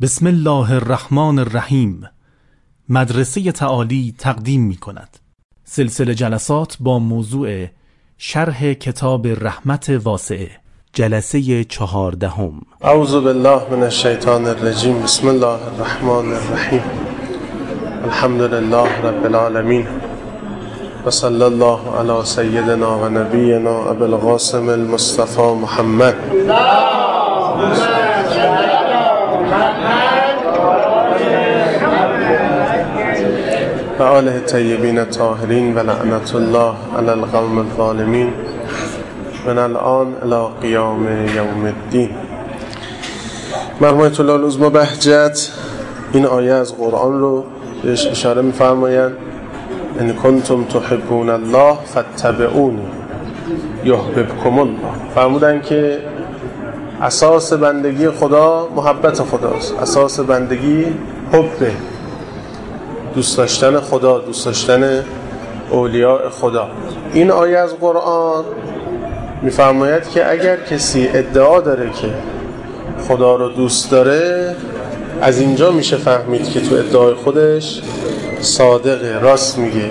بسم الله الرحمن الرحیم. مدرسه تعالی تقدیم می کند سلسله جلسات با موضوع شرح کتاب رحمت واسعه، جلسه 14. اعوذ بالله من الشیطان الرجیم. بسم الله الرحمن الرحیم. الحمد لله رب العالمین و صلی الله علی سیدنا و نبینا ابی القاسم المصطفى محمد و آله الطیبین الطاهرین و لعنت الله علی القوم الظالمین من الان الی قیام یوم الدین. مرحومة الله العظمی بهجت این آیه از قرآن رو بهش اشاره می‌فرمایند: ان کنتم تحبون الله فاتبعونی یحببکم الله. فرمودن که اساس بندگی خدا محبت خداست. اساس بندگی حبه، دوست داشتن خدا، دوست داشتن اولیاء خدا. این آیه از قرآن می‌فرماید که اگر کسی ادعا داره که خدا رو دوست داره، از اینجا میشه فهمید که تو ادعای خودش صادقه، راست میگه.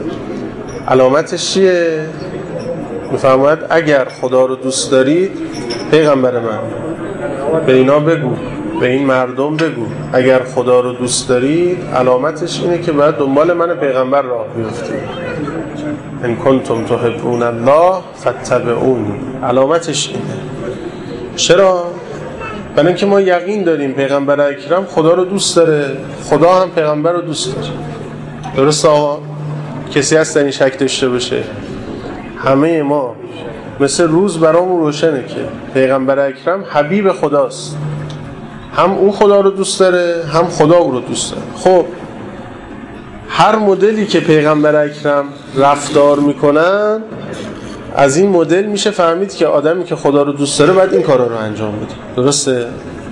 علامتش چیه؟ می‌فرماید اگر خدا رو دوست دارید، پیغمبر من به اینا بگو، به این مردم بگو اگر خدا رو دوست دارید علامتش اینه که باید دنبال من پیغمبر راه بیفتید. ان کنتم تحبون الله فاتبعونی. علامتش اینه. چرا؟ برای اینکه ما یقین داریم پیغمبر اکرم خدا رو دوست داره، خدا هم پیغمبر رو دوست داره. درسته آقا؟ کسی هست این شک داشته باشه؟ همه ما مثل روز برامون روشنه که پیغمبر اکرم حبیب خداست. هم او خدا رو دوست داره، هم خدا او رو دوست داره. خب هر مدلی که پیغمبر اکرم رفتار میکنن، از این مدل میشه فهمید که آدمی که خدا رو دوست داره باید این کارا رو انجام بده. درسته؟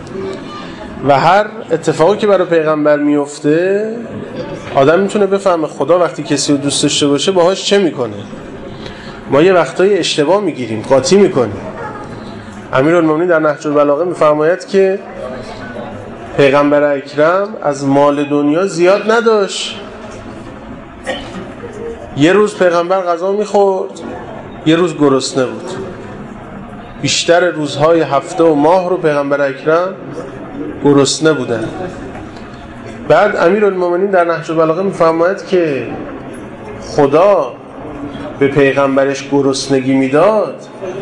و هر اتفاقی که برای پیغمبر میفته، آدم میتونه بفهمه خدا وقتی کسی رو دوست داشته باشه باهاش چه میکنه. ما یه وقتایی اشتباه میگیریم، قاطی میکنیم. امیرالمومنین در نهج البلاغه میفرماید که پیغمبر اکرم از مال دنیا زیاد نداشت. یه روز پیغمبر غذا میخورد، یه روز گرسنه بود. بیشتر روزهای هفته و ماه رو پیغمبر اکرم گرسنه بودن. بعد امیرالمومنین در نهج البلاغه میفرماید که خدا به پیغمبرش گرسنگی میداد،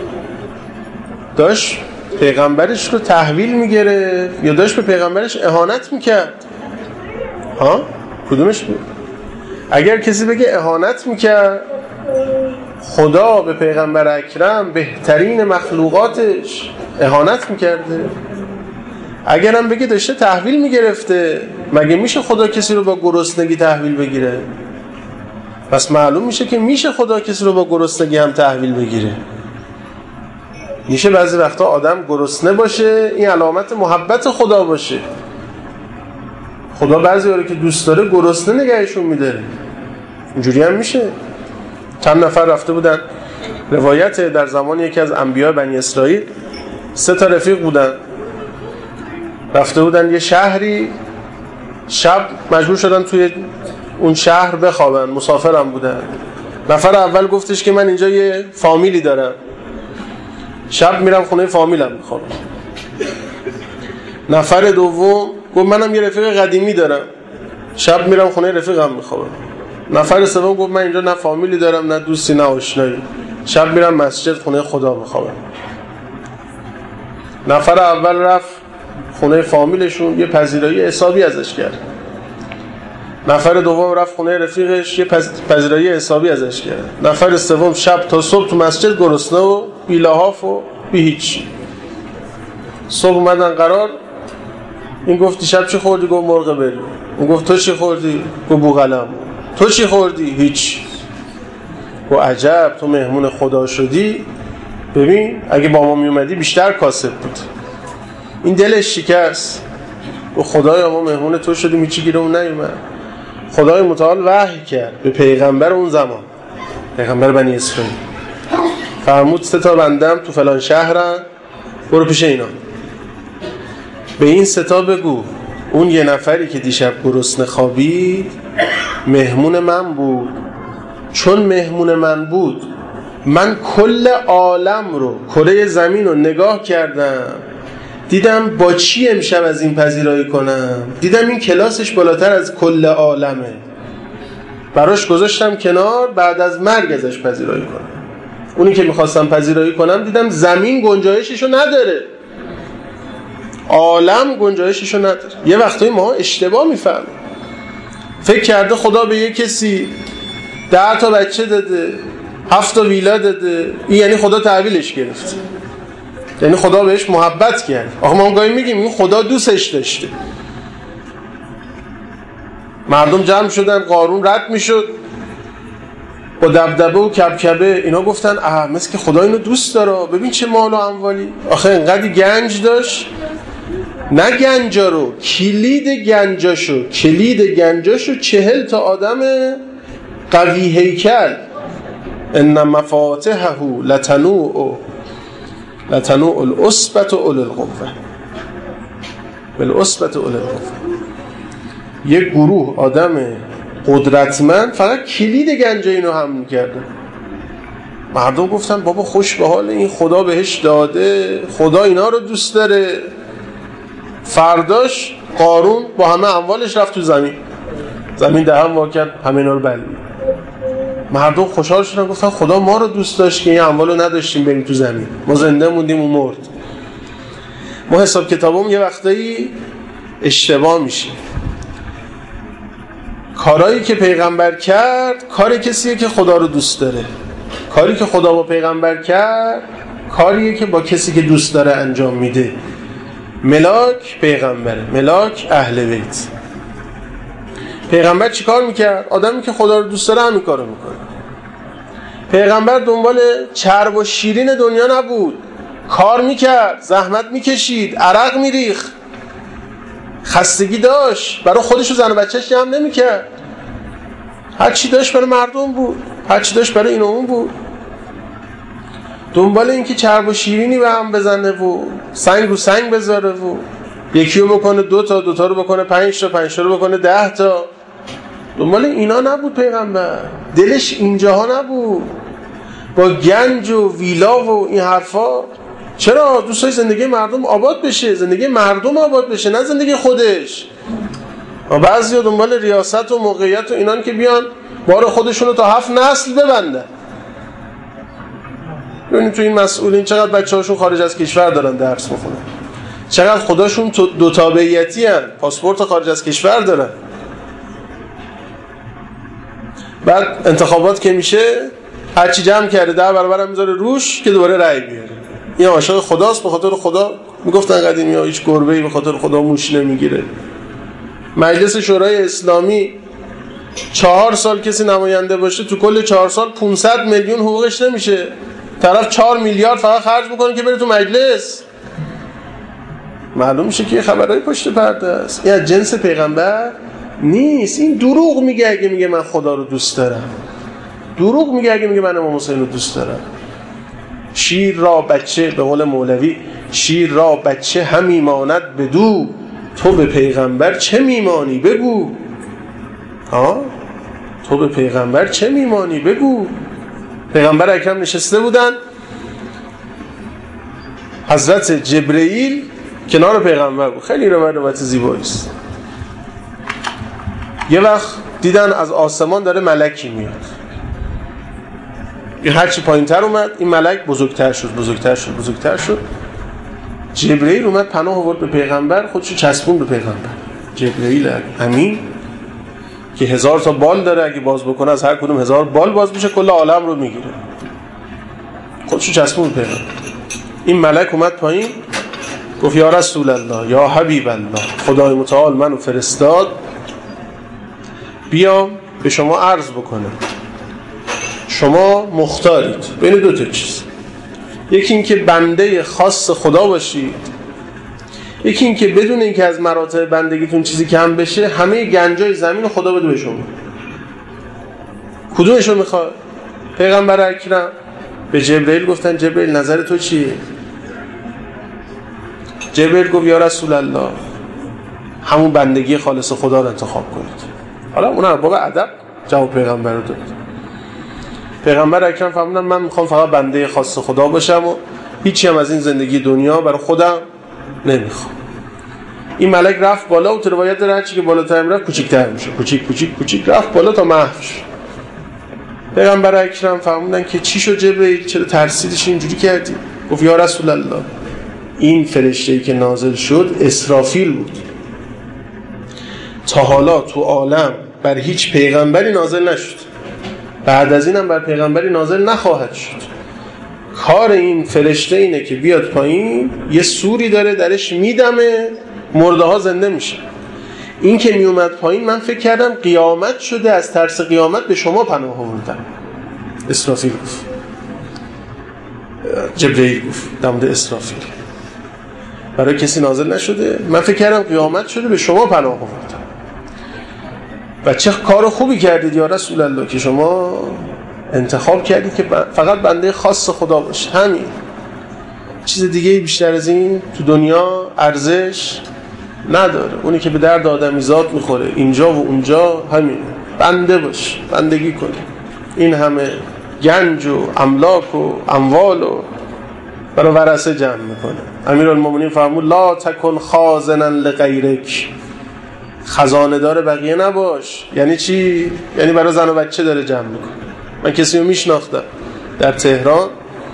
داشت پیغمبرش رو تحویل میگرفت یا داشت به پیغمبرش اهانت میکرد؟ کدومش بود؟ اگر کسی بگه اهانت میکرد، خدا به پیغمبر اکرم بهترین مخلوقاتش اهانت میکرده. اگر هم بگه داشته تحویل میگرفته، مگه میشه خدا کسی رو با گرسنگی تحویل بگیره؟ پس معلوم میشه که میشه خدا کسی رو با گرسنگی هم تحویل بگیره. میشه بعضی وقتا آدم گرسنه باشه، این علامت محبت خدا باشه. خدا بعضی رو که دوست داره گرسنه نگهشون میداره. اینجوری هم میشه. چند نفر رفته بودن، روایت در زمان یکی از انبیاء بنی اسرائیل، 3 تا رفیق بودن، رفته بودن یه شهری، شب مجبور شدن توی اون شهر بخوابن، مسافرم بودن. نفر اول گفتش که من اینجا یه فامیلی دارم، شب میرم خونه فامیلم میخوابم. نفر دوم گفت منم یه رفیق قدیمی دارم، شب میرم خونه رفیقم میخوابم. نفر سوم گفت من اینجا نه فامیلی دارم، نه دوستی، نه آشنایی، شب میرم مسجد خونه خدا میخوابم. نفر اول رفت خونه فامیلشون، یه پذیرایی حسابی ازش کرد. نفر دوم رفت خونه رفیقش، یه پذیرایی حسابی ازش کرد. نفر سوم شب تا صبح تو مسجد گرسنه و بی لحاف و بی هیچ. صبح اومدن قرار، این گفت شب چی خوردی؟ گفت مرغ بری. اون گفت تو چی خوردی؟ گفت بوغلم. تو چی خوردی؟ هیچ. گفت عجب، تو مهمون خدا شدی؟ ببین اگه با ما می اومدی بیشتر کاسب بود. این دلش شکست. گفت خدایا ما مهمون تو شدیم، هیچی گیرمون نیومد. خدای متعال وحی کرد به پیغمبر اون زمان، پیغمبر بنی اسرائیل، فرمود 3 تا بندم تو فلان شهرن، برو پیش اینا، به این 3 تا بگو اون یه نفری که دیشب گرسنه خوابید مهمون من بود. چون مهمون من بود من کل عالم رو، کره زمین رو نگاه کردم، دیدم با چی امشب از این پذیرایی کنم. دیدم این کلاسش بالاتر از کل عالمه، براش گذاشتم کنار، بعد از مرگ ازش پذیرایی کنم. اونی که میخواستم پذیرایی کنم دیدم زمین گنجایششو نداره، عالم گنجایششو نداره. یه وقتایی ما اشتباه میفهمیم، فکر کرده خدا به یه کسی 10 تا بچه داده، 7 تا ویلا داده، این یعنی خدا تحویلش گرفت، یعنی خدا بهش محبت کرد. آخه ما گاهی میگیم این خدا دوستش داشته. مردم جمع شدن، قارون رد میشد با دبدبه و کبکبه، اینا گفتن مثل که خدا اینو دوست داره، ببین چه مال و اموالی. آخه انقدر گنج داشت، نه گنجا رو، کلید گنجاشو 40 تا آدم قوی هیکل. ان مفاتحه لتنوء العصبة اولي القوة بالعصبة اولي القوة. یک گروه آدم قدرتمند فقط کلید گنج اینو هم میکردن. مردم گفتن بابا خوش به حال این، خدا بهش داده، خدا اینا رو دوست داره. فرداش قارون با همه اموالش رفت تو زمین دهن وا کرد، همه اینا رو بلعید. مردم خوشحال شدن، گفتن خدا ما رو دوست داشت که این اموالو نداشتیم بریم تو زمین، ما زنده موندیم و مرد. ما حساب کتابمون یه وقتایی اشتباه میشه. کارایی که پیغمبر کرد کار کسیه که خدا رو دوست داره، کاری که خدا با پیغمبر کرد کاریه که با کسی که دوست داره انجام میده. ملاک پیغمبره، ملاک اهل بیت. پیغمبر چی کار میکرد؟ آدمی که خدا رو دوست داره همین کارو میکنه. پیغمبر دنبال چرب و شیرین دنیا نبود، کار میکرد، زحمت میکشید، عرق میریخ، خستگی داشت، برای خودش و زن و بچهش جمع نمیکرد. هر چی داشت برای مردم بود، هر چی داشت برای این و اون بود. دنبال این که چرب و شیرینی به هم بزنه و سنگ رو سنگ بذاره و یکی رو بکنه 2 تا، 2 تا رو بکنه 5 تا، 5 تا رو بکنه 10 تا. دنبال اینا نبود پیغمبر، دلش اینجاها نبود با گنج و ویلا و این حرفا. چرا؟ دوست داشت زندگی مردم آباد بشه، زندگی مردم آباد بشه، نه زندگی خودش. و بعضیا دنبال ریاست و موقعیت و اینان که بیان بار خودشون رو تا 7 نسل ببندن. ببینید تو این مسئولین چقدر بچه‌هاشون خارج از کشور دارن درس میخونن، چقدر خودشون 2 تابعیتی ان، پاسپورت خارج از کشور دارن. بعد انتخابات که میشه هرچی جمع کرده 10 برابر هم میذاره روش که دوباره رأی بیاره. این عاشق خداست، به خاطر خدا میگفتن قدیمی‌ها هیچ گربه‌ای به خاطر خدا موش نمیگیره. مجلس شورای اسلامی 4 سال کسی نماینده باشه، تو کل 4 سال 500 میلیون حقوقش نمیشه. طرف 4 میلیارد فقط خرج میکنه که بره تو مجلس. معلوم میشه که خبرهای پشت پرده است. این از جنس پیغمبر نیست. این دروغ میگه اگه میگه من خدا رو دوست دارم، دروغ میگه اگه میگه من امام حسین رو دوست دارم. شیر را بچه، به قول مولوی، شیر را بچه همی ماند بدو، تو به پیغمبر چه میمانی بگو. تو به پیغمبر چه میمانی بگو. پیغمبر اکرم نشسته بودن، حضرت جبرئیل کنار پیغمبر بود. خیلی روایت زیبایی است. یه وقت دیدن از آسمان داره ملکی میاد. این هرچی پایین تر اومد این ملک بزرگتر شد. جبرئیل اومد پناه آورد به پیغمبر، خودشو چسبون به پیغمبر. جبرئیل امین که 1000 تا بال داره، اگه باز بکنه از هر کدوم 1000 بال باز میشه، کل عالم رو میگیره. خودشو چسبون به پیغمبر. این ملک اومد پایین گفت یا رسول الله، یا حبیب الله، خدای متعال منو فرستاد بیام به شما عرض بکنم. شما مختارید بین 2 تا چیز، یکی این که بنده خاص خدا باشید، یکی این که بدون اینکه از مراتب بندگیتون چیزی کم بشه همه گنجای زمین خدا بده به شما. کدومشو میخواد؟ پیغمبر اکرم به جبرئیل گفتن جبرئیل نظر تو چیه؟ جبرئیل گفت یا رسول الله، همون بندگی خالص خدا رو انتخاب کنید. حالا اون ارباب ادب جواب پیغمبر رو داد. پیغمبر اکرم فرمودن من میخوام فقط بنده خاص خدا باشم و هیچی هم از این زندگی دنیا برای خودم نمیخوام. این ملک رفت بالا و تو روایت داره هرچی که بالاتر میره کوچیک‌تر میشه، کوچیک رفت بالا تا محو شد. پیغمبر اکرم فرمودن که چی شد جبرئیل، چرا ترسیدش اینجوری کردی؟ گفت یا رسول الله این فرشته‌ای که نازل شد اسرافیل بود. تا حالا تو عالم بر هیچ پیغمبری نازل نشد، بعد از اینم بر پیغمبری نازل نخواهد شد. کار این فرشته اینه که بیاد پایین یه سوری داره درش میدمه مرده ها زنده میشه. این که میومد پایین من فکر کردم قیامت شده، از ترس قیامت به شما پناه آوردم. اسرافیل گفت، جبرئیل گفت در مورد اسرافیل برای کسی نازل نشده، من فکر کردم قیامت شده به شما پناه آوردم. و چه کار خوبی کردید یا رسول الله که شما انتخاب کردید که فقط بنده خاص خدا باشه. همین، چیز دیگه بیشتر از این تو دنیا ارزش نداره. اونی که به درد آدمیزاد میخوره اینجا و اونجا همین، بنده باش، بندگی کنه. این همه گنج و املاک و اموال و برای ورثه جمع میکنه. امیرالمومنین فرمود لا تکن خازنا لغیرک، خزانه دار بقیه نباش. یعنی چی؟ یعنی برای زن و بچه داره جمع میکنه. من کسی رو میشناختم در تهران،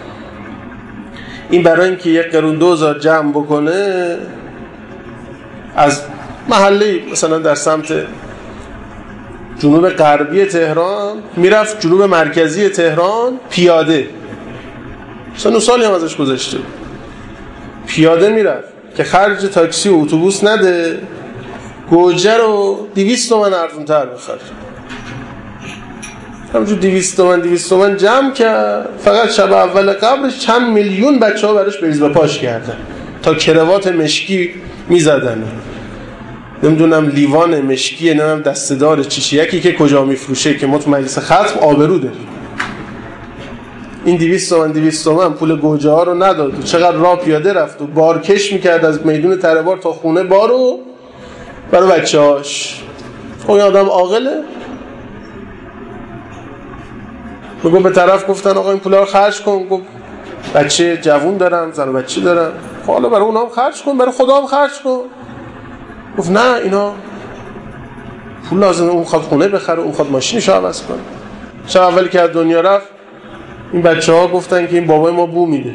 این برای اینکه 1 قرون 2000 جمع بکنه از محله مثلا در سمت جنوب غربی تهران میرفت جنوب مرکزی تهران پیاده. سن سالی هم ازش گذشته، پیاده میرفت که خرج تاکسی و اتوبوس نده، گوجه رو 200 تومن ارزون‌تر بخره. همونجور 200 تومن جمع کرد. فقط شب اول قبلش چند میلیون بچه‌ها براش بریز به پاش کردن تا کروات مشکی میزدن، نمیدونم لیوان مشکی، نمیدونم دسته‌دار چیشیکی که کجا میفروشه که ما تو مجلس ختم آبرو داریم. این 200 تومن پول گوجه ها رو نداد و چقدر راه پیاده رفت و بارکش میکرد از میدون تره‌بار تا خونه بارو برای بچه‌هاش. اون آدم عاقله؟ میگم به طرف گفتن آقا این پولا رو خرج کن. گفت بچه جوون دارم، زن و بچه دارم. خب حالا برای اونها هم خرج کن، برای خدا هم خرج کن. گفت نه، اینا پول لازمه، اون خواهد خونه بخره، اون خواهد ماشینش عوض کنه. شب اولی که از دنیا رفت این بچه ها گفتن که این بابای ما بو میده،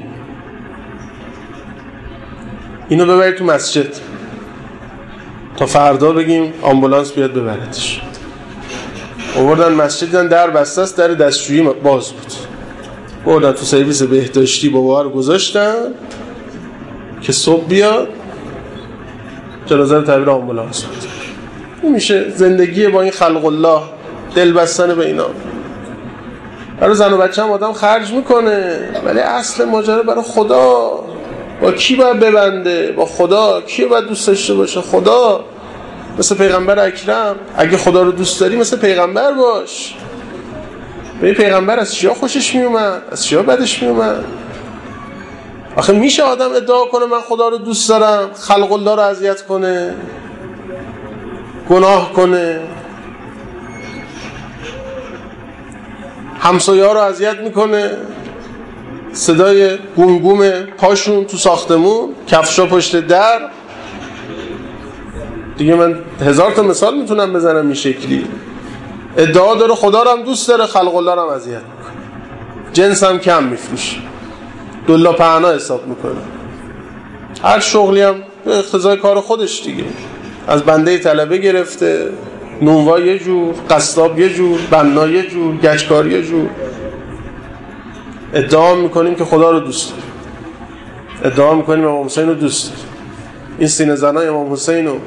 اینو ببرید تو مسجد تا فردا بگیم آمبولانس بیاد ببردش. آوردن مسجد، دیدن در بسته است، در دستشویی باز بود. بردن تو سرویس بهداشتی بابا رو گذاشتن که صبح بیاد جنازه رو تحویل آمبولانس بود. این میشه زندگی با این خلق الله، دل بستن به اینا. برای زن و بچه هم آدم خرج میکنه، ولی اصل ماجرا برای خدا. با کی باید ببنده؟ با خدا. کی باید دوست داشته باشه؟ خدا. مثل پیغمبر اکرم، اگه خدا رو دوست داری مثل پیغمبر باش. به پیغمبر از چیا خوشش میومد، از چیا بدش میومد؟ آخه میشه آدم ادعا کنه من خدا رو دوست دارم، خلق الله رو اذیت کنه، گناه کنه، همسایه‌ها رو اذیت میکنه، صدای گمگم پاشون تو ساختمون، کفشا پشت در. دیگه من 1000 تا مثال میتونم بزنم این شکلی. ادعا داره خدا رو هم دوست داره، خلق الله رو هم اذیت میکنه، جنس هم کم میفروشه، دلا پهنا حساب میکنه. هر شغلی هم به اقتضای کار خودش دیگه. از بنده طلبه گرفته، نونوا یه جور، قصاب یه جور، بنا یه جور، گچکار یه جور. ادعا میکنیم که خدا رو دوست داریم، ادعا میکنیم امام حسین رو دوست داریم. این سینه زنای امام حسین رو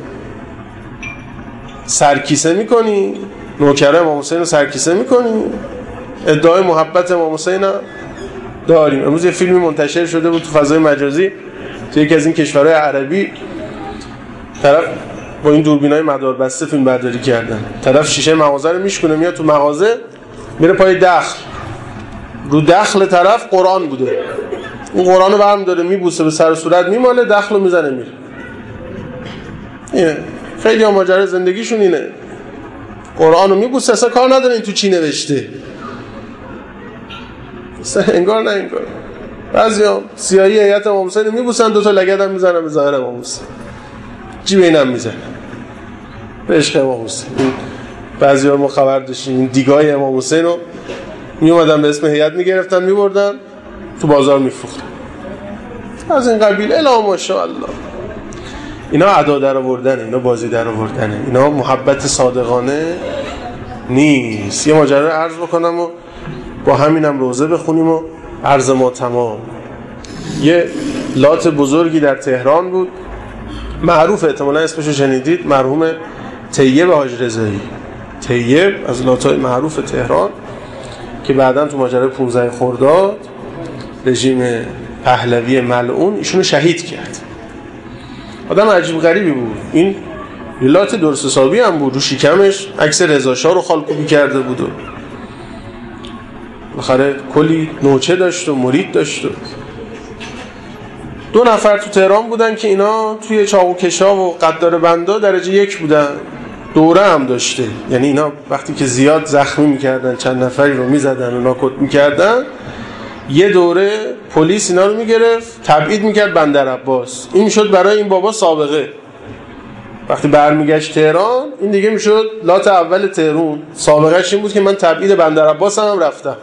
سرکیسه میکنی، نوکره امام حسین رو سرکیسه میکنی، ادعای محبت امام حسین رو داریم. امروز یه فیلمی منتشر شده بود تو فضای مجازی تو یکی از این کشورهای عربی، طرف با این دوربینای مداربسته فیلم برداری کردن، طرف شیشه مغازه رو میشکنه، میاد تو مغازه، میره پای دخل، رو دخل طرف قرآن بوده، اون قرآن رو برم داره میبوسه، به سر و صورت میماله، دخل رو میزنه میره. اینه خیلی ها ماجرای زندگیشون اینه، قرآن رو میبوسه، اصلا کار نداره این تو چی نوشته، اصلا انگار نه انگار. بعضی ها سیاهی هیئت امام حسین میبوسن، 2 تا لگد هم میزنن به ظاهر امام حسین، جیب اینم میزنن به عشق امام حسین. بعضی ها ما خبر داشتیم این دیگای امام حسین رو میومدن به اسم هیئت میگرفتن میبردن تو بازار میفروختن، از این قبیل. الا ماشاءالله. اینا ادا در آوردن، اینا بازی در آوردن، اینا محبت صادقانه نیست. یه ماجرا عرض بکنم و با همینم روزه بخونیم و عرض ما تمام. یه لات بزرگی در تهران بود، معروف، احتمالاً اسمشو شنیدید، مرحوم طیب حاج رضایی. طیب از لات‌های معروف تهران که بعداً تو ماجرای 15 خرداد رژیم پهلوی ملعون ایشونو شهید کرد. آدم عجیب غریبی بود. این لات درست حسابی هم بود، رو شکمش عکس رضا شاه رو خالکوبی کرده بود و بالاخره کلی نوچه داشت و مرید داشت. 2 نفر تو تهران بودن که اینا توی چاقوکشا و قدار بندا درجه 1 بودن، دوره هم داشته، یعنی اینا وقتی که زیاد زخمی میکردن چند نفری رو میزدن و ناکوت میکردن، یه دوره پلیس اینا رو میگرفت تبعید میکرد بندر عباس. این شد برای این بابا سابقه. وقتی برمیگشت تهران این دیگه میشد لات اول تهران. سابقهش این بود که من تبعید بندر عباس هم رفتم.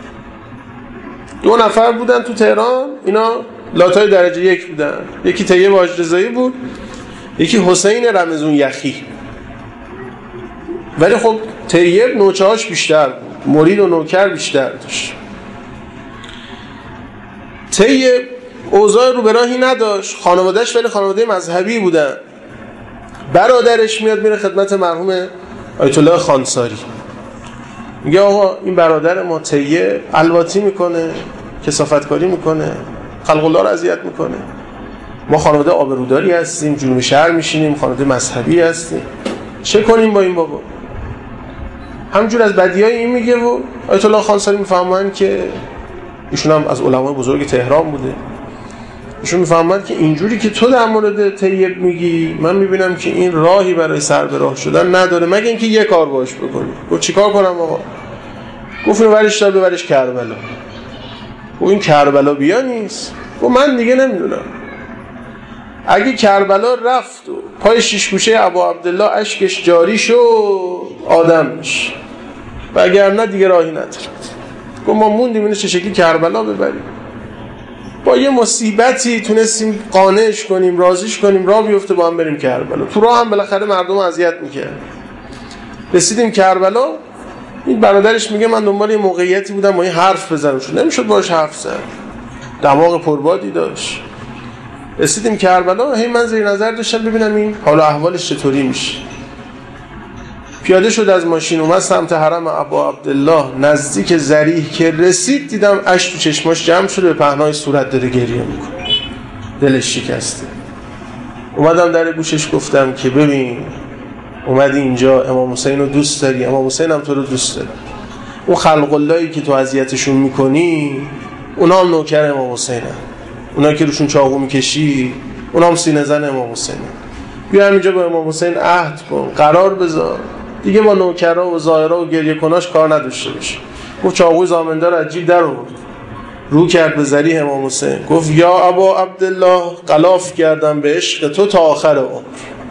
2 نفر بودن تو تهران، اینا لاتای درجه 1 بودن. یکی طیب حاج رضایی بود، یکی حسین رمضون یخی. ولی خب طیب نوچه‌هاش بیشتر بود، مرید و نوکر بیشتر داشت. طیب اوضاع رو به راهی نداشت، خانواده‌اش ولی خانواده مذهبی بودن. برادرش میاد میره خدمت مرحوم آیت الله خانساری، میگه آقا این برادر ما طیب الواتی میکنه، کثافتکاری میکنه، خلق الله رو اذیت میکنه، ما خانواده آبروداری هستیم، جنوب شهر میشینیم، خانواده مذهبی هستیم، چه کنیم با این بابا؟ همینجور از بدیای این میگه و آیت الله خانساری میفهمن که ایشون هم از علمای بزرگ تهران بوده، ایشون میفهمن که اینجوری که تو در مورد طیب میگی من میبینم که این راهی برای سر به راه شدن نداره مگه اینکه یه کار باش بکنی. گفت چیکار کنم آقا؟ گفت اینو برش دار ببرش کربلا. و این کربلا بیا نیست. و من دیگه نمیدونم اگه کربلا رفت و پای شیش گوشه ابا عبدالله اشکش جاری شد آدم میشه، وگرنه دیگه راهی نداره. گفت ما موندیم اینو چه شکلی کربلا ببریم. با یه مصیبتی تونستیم قانعش کنیم، راضیش کنیم، راه بیفته با هم بریم کربلا. تو راه هم بالاخره مردم اذیت میکرد. رسیدیم کربلا، این برادرش میگه من دنبال یه موقعیتی بودم با این حرف بزنم، چون نمیشد باهاش حرف زد، دماغ پربادی داشت. رسیدیم کربلا، هی من زیر نظر داشتم ببینم این حال و احوالش چطوری میشه. پیاده شد از ماشین اومد سمت حرم ابا عبدالله، نزدیک ذریح که رسید دیدم اشک تو چشماش جمع شده، به پهنای صورت داره گریه میکنه، دلش شکسته. اومدم در گوشش گفتم که ببین اومدی اینجا امام حسین رو دوست داری، امام حسین هم تو رو دوست داره. اون خلق اللهی که تو اذیتشون میکنی اونا هم نوکر امام حسین هم. اونا که روشون چاقو میکشی اونا هم سینه زن امام حسین هم. بیا همینجا با امام حسین عهد کن، قرار بذار دیگه با نوکرها و زائرها و گریه کناش کار نداشته باشه. گفت چاقوی زامندار از جیب در آورد، رو کرد به ذریح امام حسین، گفت یا ابا عبدالله غلاف کردم به عشق تو تا آخر عمر.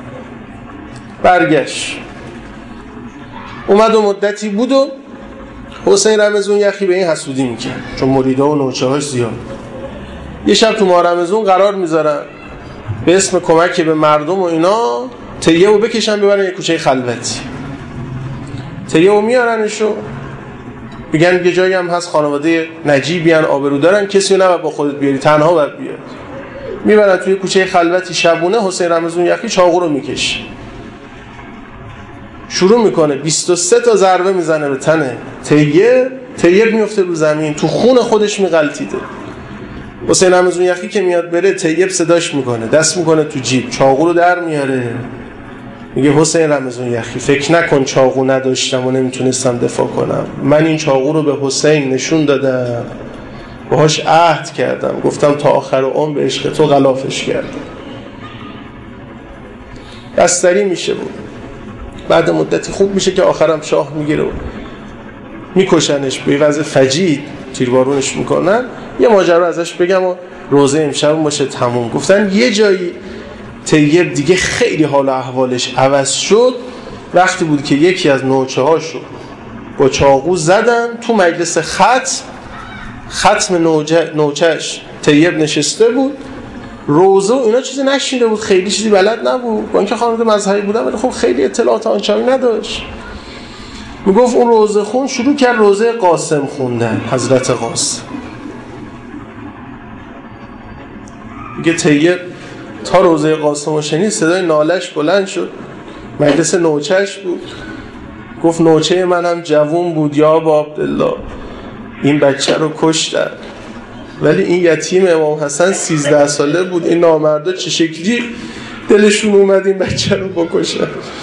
برگشت اومد و مدتی بود و حسین رمضون یخی به این حسودی میکرد چون مریدا و نوچه‌هاش زیاد. یه شب تو ماه رمضون قرار میذارن به اسم کمک به مردم و اینا طیبو بکشن ببرن یه کوچه خلوتی. طیبو میارنشو میگن یه جایی هم هست خانواده نجیبی ان آبرو دارن، کسی رو نباید با خودت بیاری، تنها باید بیاری. میبرن توی کوچه خلوتی شبونه. حسین رمضون یخی چاقو رو میکشه، شروع میکنه 23 تا ضربه میزنه به تن طیب میفته رو زمین، تو خون خودش میغلطیده. حسین رمضون یخی که میاد بره طیب صداش میکنه، دست میکنه تو جیب، چاقو رو در میاره، میگه حسین رمضون یخی فکر نکن چاقو نداشتم و نمیتونستم دفاع کنم، من این چاقو رو به حسین نشون دادم، باهاش عهد کردم، گفتم تا آخر عمر به عشق تو غلافش کردم. بستری میشه بود. بعد مدتی خوب میشه که آخرم شاه میگیره و میکشنش، به وضع فجیع تیربارونش میکنن. یه ماجرا ازش بگم و روزه امشب باشه تموم. گفتن یه جایی طیب دیگه خیلی حال و احوالش عوض شد، وقتی بود که یکی از نوچه هاشو با چاقو زدن تو مجلس ختم نوچهش طیب نشسته بود، روزه و اینا چیزی نشینده بود، خیلی چیزی بلد نبود، با اینکه خانواده مذهبی بودن ولی خب خیلی اطلاعات آنچنانی نداشت. میگفت اون روزه خون شروع کرد روزه قاسم خوندن، حضرت قاسم. میگه طیب تا روزه قاسم رو شنید صدای نالش بلند شد، مجلس نوچهش بود. گفت نوچه منم جوون بود یا ابا عبدالله، این بچه رو کشتن، ولی این یتیم امام حسن 13 ساله بود، این نامردا چه شکلی دلشون اومد این بچه رو بکشن.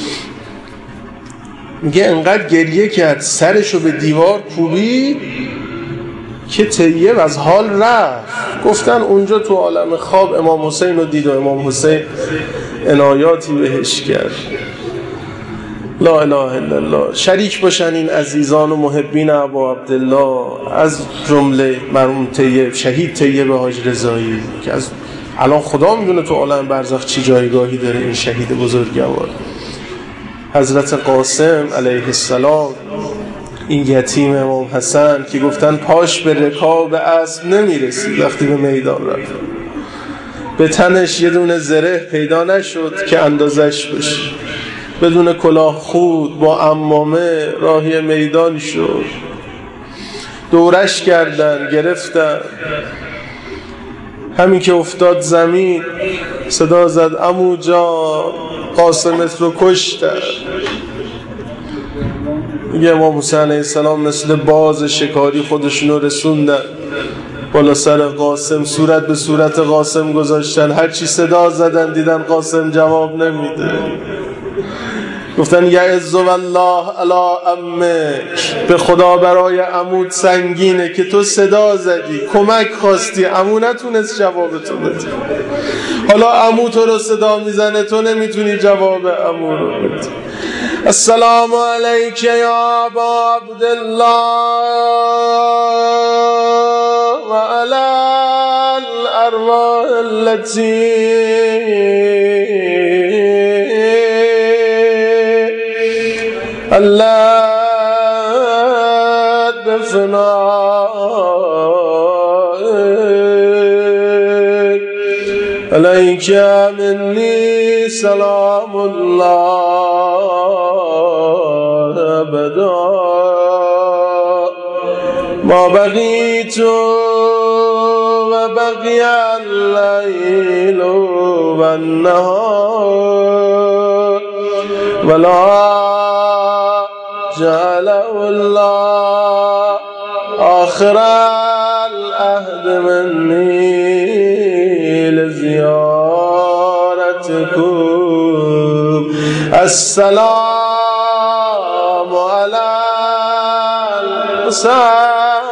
میگه انقدر گریه کرد، سرشو به دیوار کوبید که طیب از حال رفت. گفتن اونجا تو عالم خواب امام حسین رو دید و امام حسین عنایاتی بهش کرد. لا اله الا الله. شریک باشن این عزیزان و محبین ابا عبدالله، از جمله مرحوم طیب، شهید طیب حاج رضایی که از الان خدا میدونه تو عالم برزخ چی جایگاهی داره این شهید بزرگوار. حضرت قاسم علیه السلام، این یتیم امام حسن که گفتن پاش به رکاب اسب نمیرسید، وقتی به میدان رفت به تنش یه دونه زره پیدا نشد که اندازش بشه، بدون کلاه خود با عمامه راهی میدان شد. دورش کردن، گرفتن، همین که افتاد زمین صدا زد عمو جان قاسمت رو کشتن. میگه امام حسین علیه السلام مثل باز شکاری خودشونو رسوندن بالا سر قاسم، صورت به صورت قاسم گذاشتن، هرچی صدا زدن دیدن قاسم جواب نمیده. گفتن یعز والله علی امک، به خدا برای عمود سنگینه که تو صدا زدی، کمک خواستی، عمو نتونست جوابتو بده، حالا عمو تو رو صدا میزنه، تو نمیتونی جواب عمو رو بدی. السلام علیک یا ابا عبدالله و علی الارواح التي علت بفنائك عليك مني سلام الله أبدا ما بقيت وبقي الليل والنهار ولا جعل الله آخر العهد مني لزيارتكم. السلام على الحسين